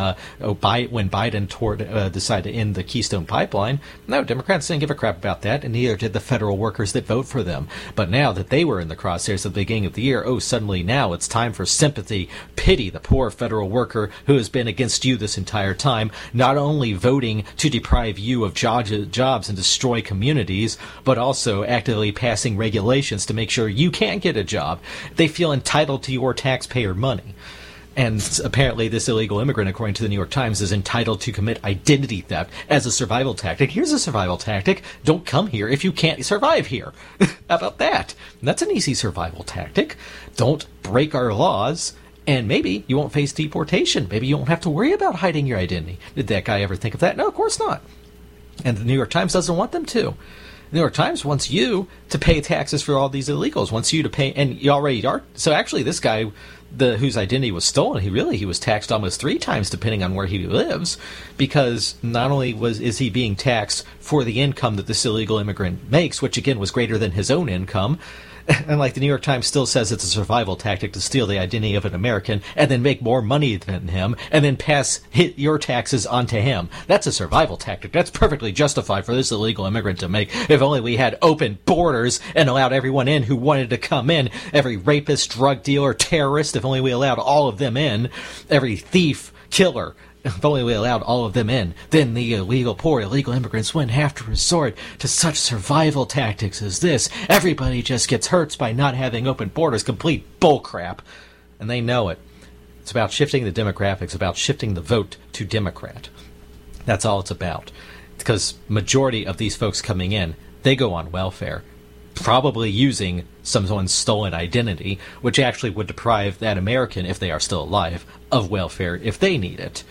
Speaker 7: Biden decided to end the Keystone Pipeline. No, Democrats didn't give a crap about that, and neither did the federal workers that vote for them. But now that they were in the crosshairs at the beginning of the year, suddenly now it's time for sympathy. Pity the poor federal worker who has been against you this entire time, not only voting to deprive you of jobs and destroy communities, but also actively passing regulations to make sure you can't get a job. They feel entitled to your taxpayer money. And apparently this illegal immigrant, according to the New York Times, is entitled to commit identity theft as a survival tactic. Here's a survival tactic. Don't come here if you can't survive here. How about that? That's an easy survival tactic. Don't break our laws, and maybe you won't face deportation. Maybe you won't have to worry about hiding your identity. Did that guy ever think of that? No, of course not. And the New York Times doesn't want them to. The New York Times wants you to pay taxes for all these illegals, wants you to pay, and you already are. So actually this guy, whose identity was stolen, he was taxed almost 3 times depending on where he lives, because not only is he being taxed for the income that this illegal immigrant makes, which again was greater than his own income, and like the New York Times still says it's a survival tactic to steal the identity of an American and then make more money than him and then hit your taxes onto him. That's a survival tactic. That's perfectly justified for this illegal immigrant to make. If only we had open borders and allowed everyone in who wanted to come in. Every rapist, drug dealer, terrorist, if only we allowed all of them in. Every thief, killer. If only we allowed all of them in, then the poor illegal immigrants wouldn't have to resort to such survival tactics as this. Everybody just gets hurt by not having open borders. Complete bullcrap. And they know it. It's about shifting the demographics, about shifting the vote to Democrat. That's all it's about. Because majority of these folks coming in, they go on welfare, probably using someone's stolen identity, which actually would deprive that American, if they are still alive, of welfare if they need it.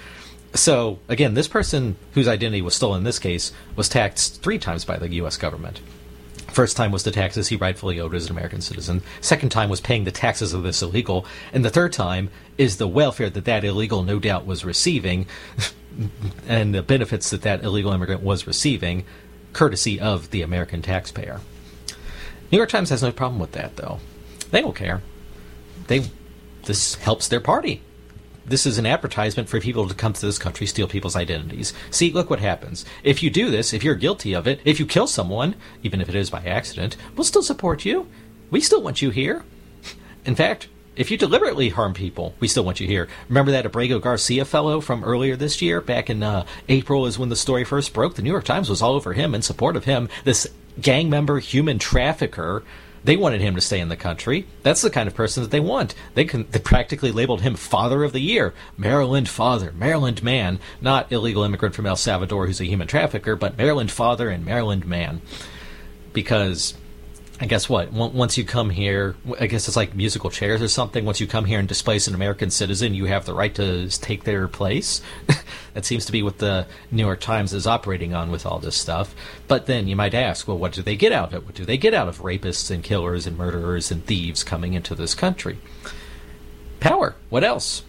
Speaker 7: So, again, this person whose identity was stolen in this case was taxed 3 times by the U.S. government. First time was the taxes he rightfully owed as an American citizen. Second time was paying the taxes of this illegal. And the third time is the welfare that illegal no doubt was receiving and the benefits that illegal immigrant was receiving, courtesy of the American taxpayer. New York Times has no problem with that, though. They don't care. This helps their party. This is an advertisement for people to come to this country, steal people's identities. See, look what happens. If you do this, if you're guilty of it, if you kill someone, even if it is by accident, we'll still support you. We still want you here. In fact, if you deliberately harm people, we still want you here. Remember that Abrego Garcia fellow from earlier this year? Back in April is when the story first broke. The New York Times was all over him, in support of him. This gang member, human trafficker. They wanted him to stay in the country. That's the kind of person that they want. They practically labeled him Father of the Year. Maryland Father, Maryland Man. Not illegal immigrant from El Salvador who's a human trafficker, but Maryland Father and Maryland Man. Because, I guess what? Once you come here, I guess it's like musical chairs or something. Once you come here and displace an American citizen, you have the right to take their place. That seems to be what the New York Times is operating on with all this stuff. But then you might ask, well, what do they get out of it? What do they get out of rapists and killers and murderers and thieves coming into this country? Power. What else?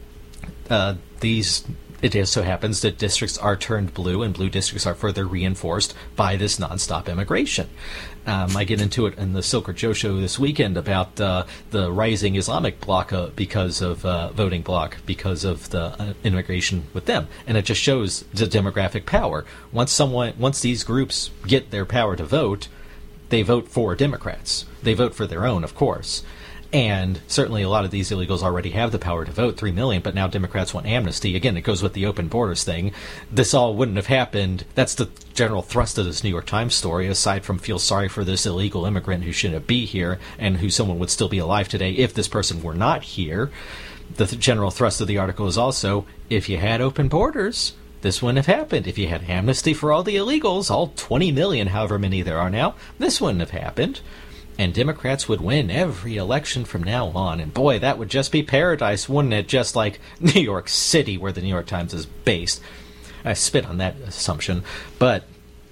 Speaker 7: It just so happens that districts are turned blue, and blue districts are further reinforced by this nonstop immigration. I get into it in the Silker Joe show this weekend about the rising Islamic bloc because of voting bloc, because of the immigration with them, and it just shows the demographic power. Once these groups get their power to vote, they vote for Democrats. They vote for their own, of course. And certainly a lot of these illegals already have the power to vote, 3 million, but now Democrats want amnesty. Again, it goes with the open borders thing. This all wouldn't have happened. That's the general thrust of this New York Times story, aside from feel sorry for this illegal immigrant who shouldn't be here and who someone would still be alive today if this person were not here. The general thrust of the article is also, if you had open borders, this wouldn't have happened. If you had amnesty for all the illegals, all 20 million, however many there are now, this wouldn't have happened. And Democrats would win every election from now on. And boy, that would just be paradise, wouldn't it? Just like New York City, where the New York Times is based. I spit on that assumption. But,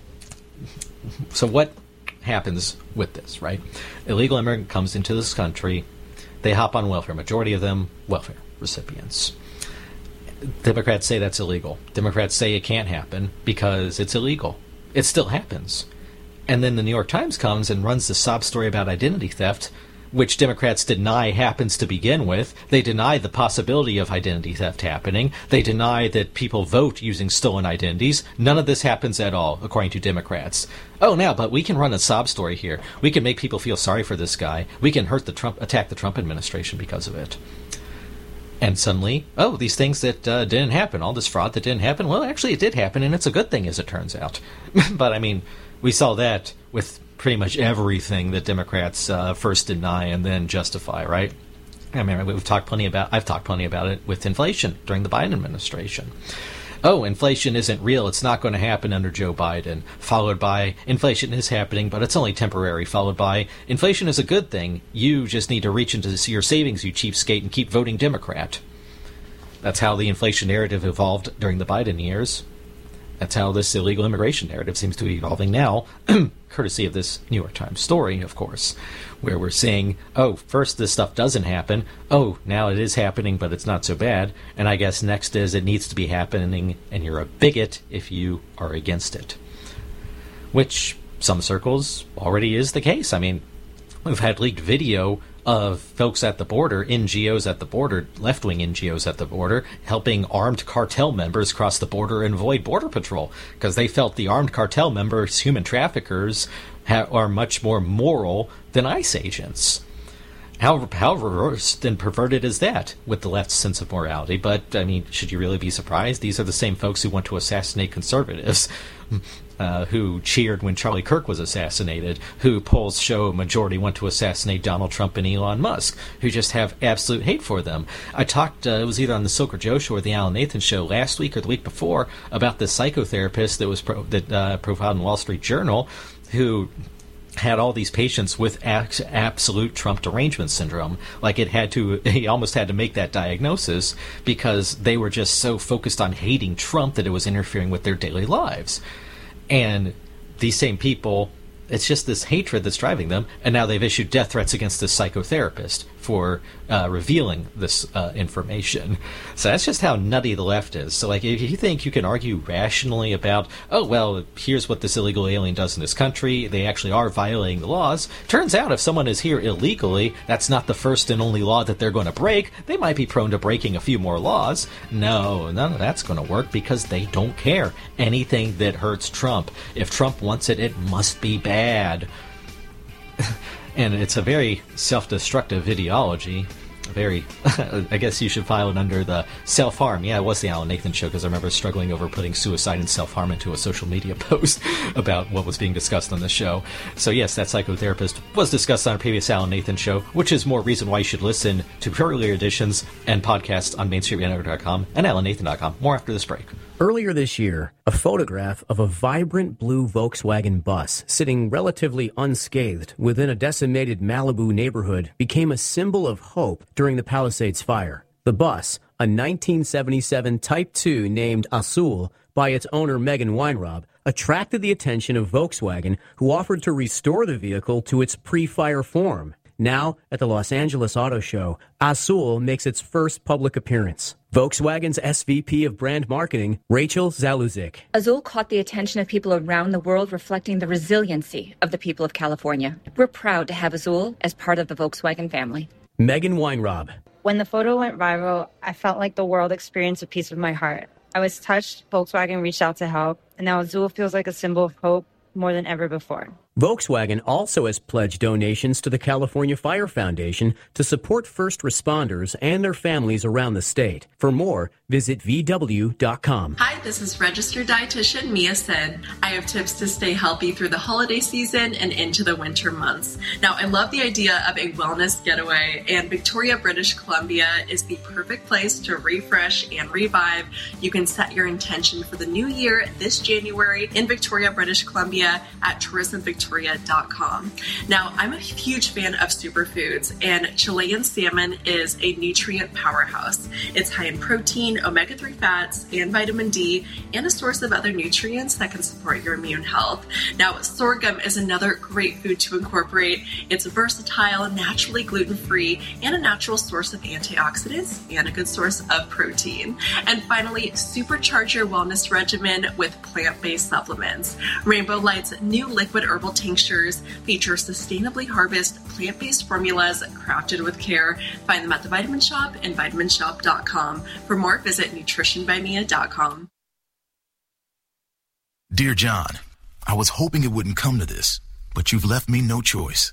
Speaker 7: so what happens with this, right? Illegal immigrant comes into this country. They hop on welfare. Majority of them, welfare recipients. Democrats say that's illegal. Democrats say it can't happen because it's illegal. It still happens. And then the New York Times comes and runs the sob story about identity theft, which Democrats deny happens to begin with. They deny the possibility of identity theft happening. They deny that people vote using stolen identities. None of this happens at all, according to Democrats. Oh, now, but we can run a sob story here. We can make people feel sorry for this guy. We can attack the Trump administration because of it. And suddenly, these things that didn't happen, all this fraud that didn't happen, well, actually it did happen, and it's a good thing, as it turns out. But, I mean, we saw that with pretty much everything that Democrats first deny and then justify, right? I mean, I've talked plenty about it with inflation during the Biden administration. Oh, inflation isn't real. It's not going to happen under Joe Biden. Followed by, inflation is happening, but it's only temporary. Followed by, inflation is a good thing. You just need to reach into your savings, you cheapskate, and keep voting Democrat. That's how the inflation narrative evolved during the Biden years. That's how this illegal immigration narrative seems to be evolving now, courtesy of this New York Times story, of course, where we're saying, oh, first this stuff doesn't happen. Oh, now it is happening, but it's not so bad. And I guess next is it needs to be happening, and you're a bigot if you are against it. Which, some circles, already is the case. I mean, we've had leaked video of folks at the border, NGOs at the border, left-wing NGOs at the border, helping armed cartel members cross the border and avoid border patrol, because they felt the armed cartel members, human traffickers, are much more moral than ICE agents. How reversed and perverted is that with the left's sense of morality? But, I mean, should you really be surprised? These are the same folks who want to assassinate conservatives, who cheered when Charlie Kirk was assassinated, who polls show a majority want to assassinate Donald Trump and Elon Musk, who just have absolute hate for them. I talked, it was either on the Silker Joe show or the Alan Nathan show last week or the week before, about this psychotherapist that was profiled in Wall Street Journal, who had all these patients with absolute Trump derangement syndrome. Like he almost had to make that diagnosis because they were just so focused on hating Trump that it was interfering with their daily lives. And these same people it's just this hatred that's driving them, and now they've issued death threats against this psychotherapist for revealing this information. So that's just how nutty the left is. So, like, if you think you can argue rationally about, oh, well, here's what this illegal alien does in this country, they actually are violating the laws. Turns out if someone is here illegally, that's not the first and only law that they're going to break. They might be prone to breaking a few more laws. No, none of that's going to work because they don't care. Anything that hurts Trump, if Trump wants it, it must be bad. And it's a very self-destructive ideology. Very, I guess you should file it under the self-harm. Yeah, it was the Alan Nathan Show, because I remember struggling over putting suicide and self-harm into a social media post about what was being discussed on the show. So yes, that psychotherapist was discussed on a previous Alan Nathan Show, which is more reason why you should listen to earlier editions and podcasts on MainStreetRadio.com and AlanNathan.com. More after this break.
Speaker 1: Earlier this year, a photograph of a vibrant blue Volkswagen bus sitting relatively unscathed within a decimated Malibu neighborhood became a symbol of hope during the Palisades fire. The bus, a 1977 Type 2 named Azul by its owner Megan Weinrob, attracted the attention of Volkswagen, who offered to restore the vehicle to its pre-fire form. Now, at the Los Angeles Auto Show, Azul makes its first public appearance. Volkswagen's SVP of Brand Marketing, Rachel Zaluzik.
Speaker 3: Azul caught the attention of people around the world, reflecting the resiliency of the people of California. We're proud to have Azul as part of the Volkswagen family.
Speaker 1: Megan Weinrob.
Speaker 4: When the photo went viral, I felt like the world experienced a piece of my heart. I was touched, Volkswagen reached out to help, and now Azul feels like a symbol of hope more than ever before.
Speaker 1: Volkswagen also has pledged donations to the California Fire Foundation to support first responders and their families around the state. For more, visit VW.com.
Speaker 5: Hi, this is registered dietitian Mia Sen. I have tips to stay healthy through the holiday season and into the winter months. Now, I love the idea of a wellness getaway, and Victoria, British Columbia is the perfect place to refresh and revive. You can set your intention for the new year this January in Victoria, British Columbia at tourismvictoria.com. Now, I'm a huge fan of superfoods, and Chilean salmon is a nutrient powerhouse. It's high in protein, omega-3 fats, and vitamin D, and a source of other nutrients that can support your immune health. Now, sorghum is another great food to incorporate. It's versatile, naturally gluten-free, and a natural source of antioxidants, and a good source of protein. And finally, supercharge your wellness regimen with plant-based supplements. Rainbow Light's new liquid herbal tinctures feature sustainably harvested plant-based formulas crafted with care. Find them at the Vitamin Shop and vitaminshop.com. For more, visit nutritionbymia.com.
Speaker 6: Dear John, I was hoping it wouldn't come to this, but you've left me no choice.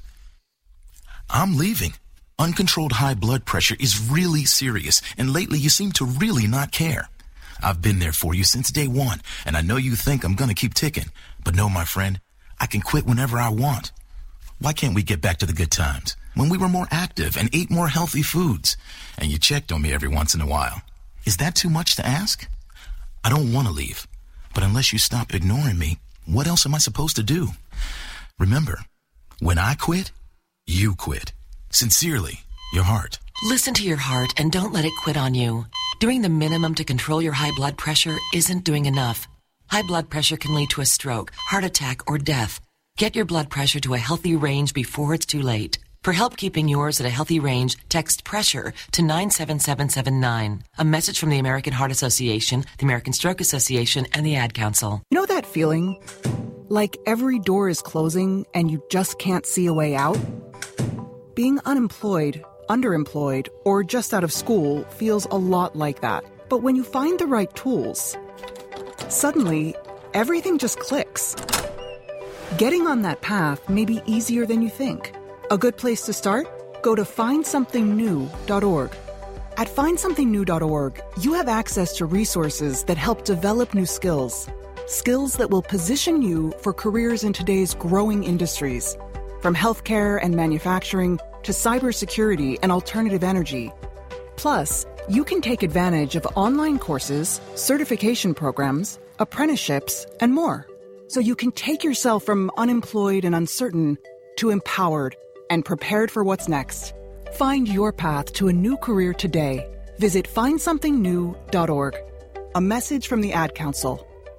Speaker 6: I'm leaving. Uncontrolled high blood pressure is really serious, and lately you seem to really not care. I've been there for you since day one, and I know you think I'm going to keep ticking. But no, my friend, I can quit whenever I want. Why can't we get back to the good times, when we were more active and ate more healthy foods, and you checked on me every once in a while? Is that too much to ask? I don't want to leave, but unless you stop ignoring me, what else am I supposed to do? Remember, when I quit, you quit. Sincerely, your heart.
Speaker 8: Listen to your heart and don't let it quit on you. Doing the minimum to control your high blood pressure isn't doing enough. High blood pressure can lead to a stroke, heart attack, or death. Get your blood pressure to a healthy range before it's too late. For help keeping yours at a healthy range, text PRESSURE to 97779. A message from the American Heart Association, the American Stroke Association, and the Ad Council.
Speaker 9: You know that feeling? Like every door is closing and you just can't see a way out? Being unemployed, underemployed, or just out of school feels a lot like that. But when you find the right tools, suddenly, everything just clicks. Getting on that path may be easier than you think. A good place to start? Go to findsomethingnew.org. At findsomethingnew.org, you have access to resources that help develop new skills. Skills that will position you for careers in today's growing industries. From healthcare and manufacturing to cybersecurity and alternative energy. Plus, you can take advantage of online courses, certification programs, apprenticeships, and more. So you can take yourself from unemployed and uncertain to empowered and prepared for what's next. Find your path to a new career today. Visit findsomethingnew.org. A message from the Ad Council.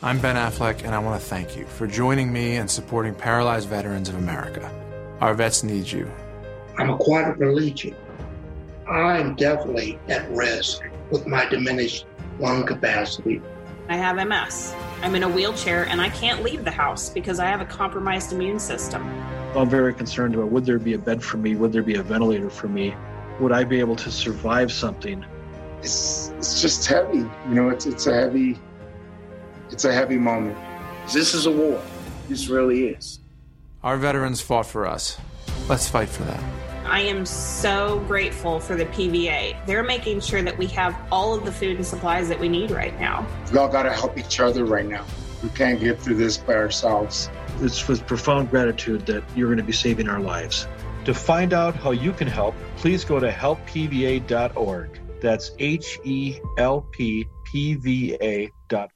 Speaker 2: I'm Ben Affleck, and I want to thank you for joining me and supporting Paralyzed Veterans of America. Our vets need you.
Speaker 10: I'm a quadriplegic. I'm definitely at risk with my diminished lung capacity.
Speaker 11: I have MS. I'm in a wheelchair, and I can't leave the house because I have a compromised immune system.
Speaker 12: I'm very concerned about, would there be a bed for me? Would there be a ventilator for me? Would I be able to survive something?
Speaker 13: It's just heavy. You know, it's a heavy moment. This is a war. This really is.
Speaker 2: Our veterans fought for us. Let's fight for them.
Speaker 11: I am so grateful for the PVA. They're making sure that we have all of the food and supplies that we need right now.
Speaker 13: We all got to help each other right now. We can't get through this by ourselves.
Speaker 12: It's with profound gratitude that you're going to be saving our lives. To find out how you can help, please go to helppva.org. That's HELPPVA.org.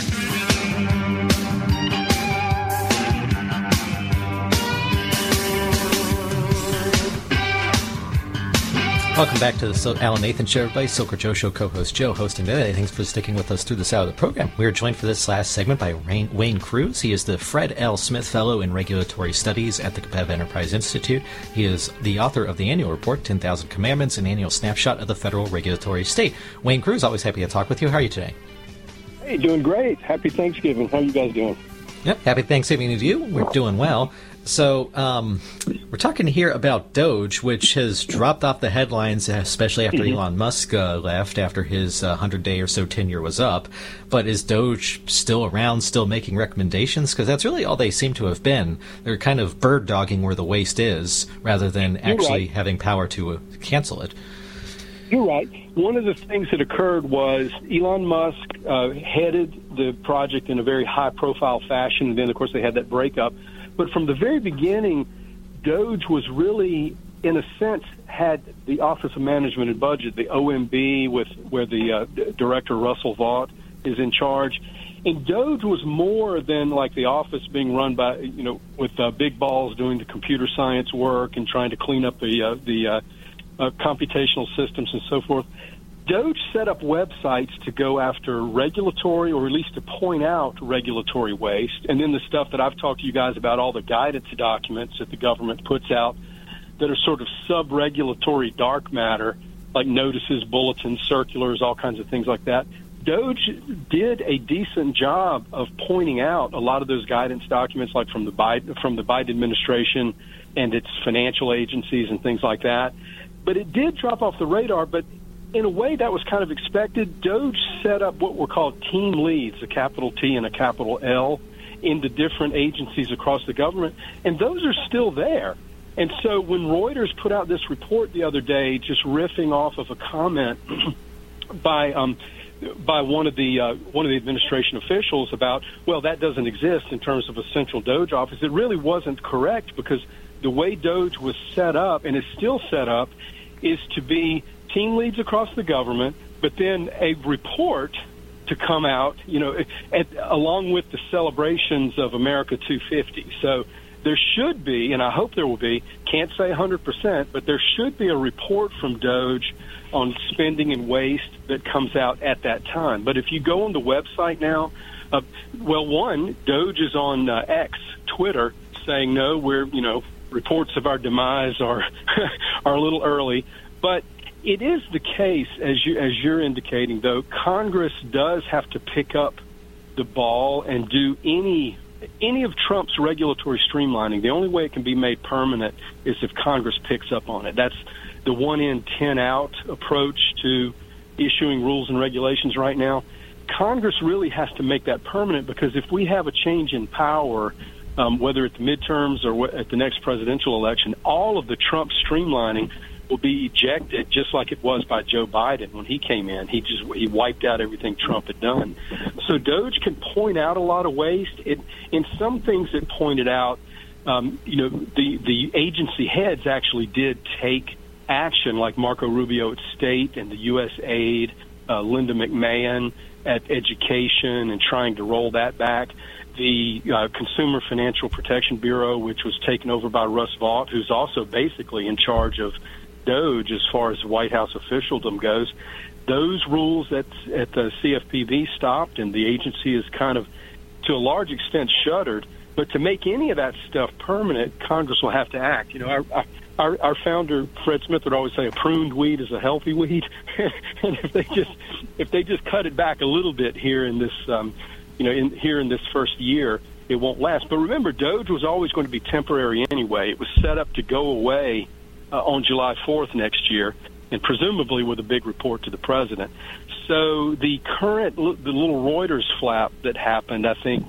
Speaker 7: Welcome back to the Alan Nathan Show, everybody. Silker Joe Show co-host Joe hosting today. Thanks for sticking with us through this hour of the program. We are joined for this last segment by Wayne Cruz. He is the Fred L. Smith Fellow in Regulatory Studies at the Competitive Enterprise Institute. He is the author of the annual report, 10,000 Commandments, an annual snapshot of the federal regulatory state. Wayne Cruz, always happy to talk with you. How are you today?
Speaker 15: Hey, doing great. Happy Thanksgiving. How are you guys doing?
Speaker 7: Yep, happy Thanksgiving to you. We're doing well. So we're talking here about Doge, which has dropped off the headlines, especially after Elon Musk left, after his 100-day or so tenure was up. But is Doge still around, still making recommendations? Because that's really all they seem to have been. They're kind of bird-dogging where the waste is, rather than actually having power to cancel it.
Speaker 15: You're right. One of the things that occurred was Elon Musk headed the project in a very high-profile fashion, and then, of course, they had that breakup. But from the very beginning, Doge was really, in a sense, had the Office of Management and Budget, the OMB, where the director Russell Vought is in charge. And Doge was more than like the office being run by, with big balls doing the computer science work and trying to clean up the computational systems and so forth. Doge set up websites to go after regulatory, or at least to point out regulatory waste. And then the stuff that I've talked to you guys about, all the guidance documents that the government puts out that are sort of sub-regulatory dark matter, like notices, bulletins, circulars, all kinds of things like that. Doge did a decent job of pointing out a lot of those guidance documents, like from the Biden administration and its financial agencies and things like that. But it did drop off the radar, but in a way, that was kind of expected. Doge set up what were called team leads, a capital T and a capital L, in the different agencies across the government, and those are still there. And so when Reuters put out this report the other day, just riffing off of a comment by one of the administration officials about, well, that doesn't exist in terms of a central Doge office, it really wasn't correct, because the way Doge was set up, and is still set up, is to be team leads across the government, but then a report to come out, along with the celebrations of America 250. So there should be, and I hope there will be, can't say 100%, but there should be a report from Doge on spending and waste that comes out at that time. But if you go on the website now, Doge is on X, Twitter, saying, no, reports of our demise are a little early. But it is the case, as you're indicating, though, Congress does have to pick up the ball and do any of Trump's regulatory streamlining. The only way it can be made permanent is if Congress picks up on it. That's the 1 in, 10 out approach to issuing rules and regulations right now. Congress really has to make that permanent, because if we have a change in power, whether at the midterms or at the next presidential election, all of the Trump streamlining will be ejected, just like it was by Joe Biden when he came in. He wiped out everything Trump had done. So Doge can point out a lot of waste. In some things it pointed out, the agency heads actually did take action, like Marco Rubio at State and the USAID, Linda McMahon at Education, and trying to roll that back. The Consumer Financial Protection Bureau, which was taken over by Russ Vought, who's also basically in charge of Doge as far as White House officialdom goes, those rules at the CFPB stopped, and the agency is kind of to a large extent shuttered. But to make any of that stuff permanent, Congress will have to act. You know, our founder Fred Smith would always say a pruned weed is a healthy weed, and if they just cut it back a little bit here in this, in this first year, it won't last. But remember, DOGE was always going to be temporary anyway. It was set up to go away on July 4th next year, and presumably with a big report to the president. So the little Reuters flap that happened, I think,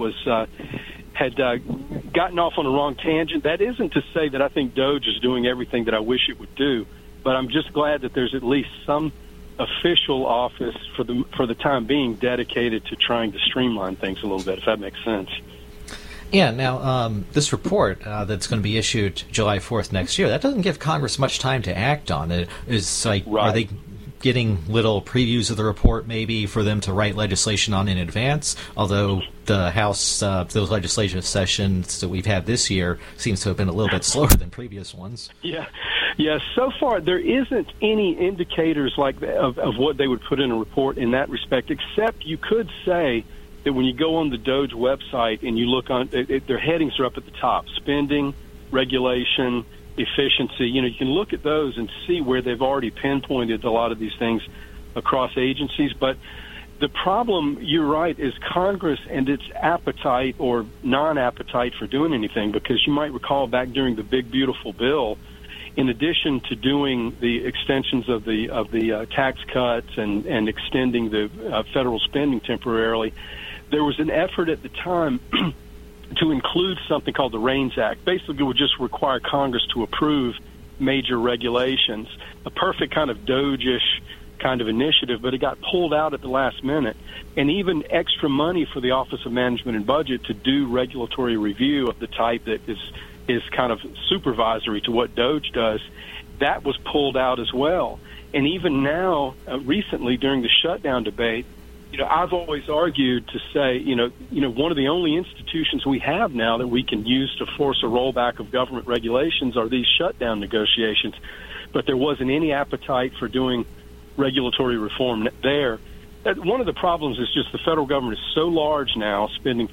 Speaker 15: had gotten off on a wrong tangent. That isn't to say that I think DOGE is doing everything that I wish it would do, but I'm just glad that there's at least some official office for the time being dedicated to trying to streamline things a little bit, if that makes sense.
Speaker 7: Yeah, now, this report that's going to be issued July 4th next year, that doesn't give Congress much time to act on it. It's like, right. Are they getting little previews of the report maybe for them to write legislation on in advance? Although the House, those legislative sessions that we've had this year seems to have been a little bit slower than previous ones.
Speaker 15: Yeah. So far there isn't any indicators like of what they would put in a report in that respect, except you could say that when you go on the DOGE website and you look on, their headings are up at the top: spending, regulation, efficiency. You know, you can look at those and see where they've already pinpointed a lot of these things across agencies. But the problem, you're right, is Congress and its appetite or non-appetite for doing anything. Because you might recall back during the Big Beautiful Bill, in addition to doing the extensions of the tax cuts and extending the federal spending temporarily, there was an effort at the time to include something called the REINS Act. Basically, it would just require Congress to approve major regulations, a perfect kind of DOGE-ish kind of initiative, but it got pulled out at the last minute. And even extra money for the Office of Management and Budget to do regulatory review of the type that is kind of supervisory to what DOGE does, that was pulled out as well. And even now, recently during the shutdown debate, you know, I've always argued to say, you know, one of the only institutions we have now that we can use to force a rollback of government regulations are these shutdown negotiations. But there wasn't any appetite for doing regulatory reform there. One of the problems is just the federal government is so large now, spending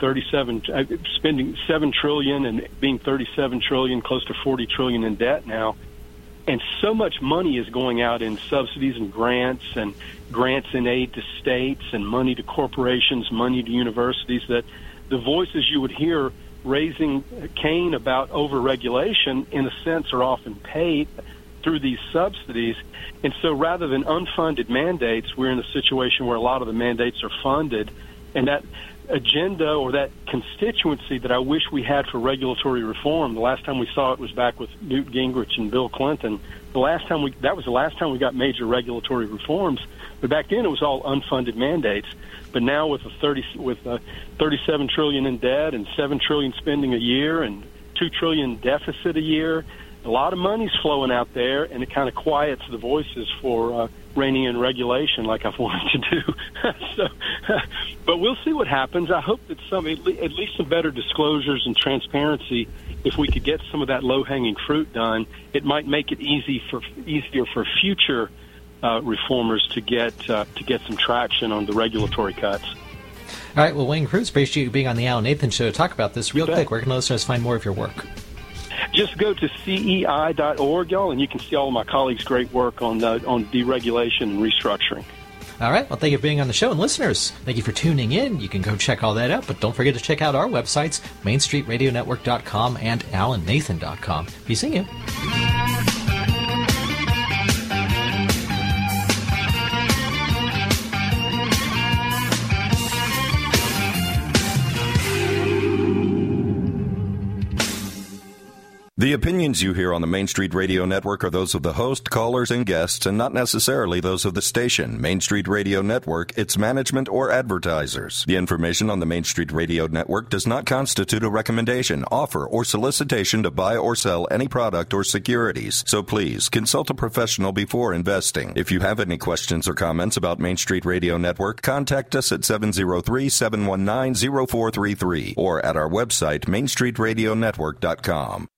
Speaker 15: $7 trillion and being $37 trillion, close to $40 trillion in debt now. And so much money is going out in subsidies and grants in aid to states and money to corporations, money to universities, that the voices you would hear raising Cain about overregulation, in a sense, are often paid through these subsidies. And so rather than unfunded mandates, we're in a situation where a lot of the mandates are funded. And that agenda or that constituency that I wish we had for regulatory reform, the last time we saw it was back with Newt Gingrich and Bill Clinton. That was the last time we got major regulatory reforms. But back then it was all unfunded mandates. But now with $37 trillion in debt and $7 trillion spending a year and $2 trillion deficit a year, a lot of money's flowing out there, and it kind of quiets the voices for reining in regulation like I've wanted to do. But we'll see what happens. I hope that at least some better disclosures and transparency, if we could get some of that low-hanging fruit done, it might make it easier for future reformers to get some traction on the regulatory cuts.
Speaker 7: All right, well, Wayne Cruz, appreciate you being on the Alan Nathan Show to talk about this. Real quick, where can listeners find more of your work?
Speaker 15: Just go to CEI.org, y'all, and you can see all of my colleagues' great work on deregulation and restructuring.
Speaker 7: All right. Well, thank you for being on the show. And listeners, thank you for tuning in. You can go check all that out. But don't forget to check out our websites, MainStreetRadioNetwork.com and AlanNathan.com. Be seeing you.
Speaker 16: The opinions you hear on the Main Street Radio Network are those of the host, callers, and guests, and not necessarily those of the station, Main Street Radio Network, its management, or advertisers. The information on the Main Street Radio Network does not constitute a recommendation, offer, or solicitation to buy or sell any product or securities. So please, consult a professional before investing. If you have any questions or comments about Main Street Radio Network, contact us at 703-719-0433 or at our website, MainStreetRadioNetwork.com.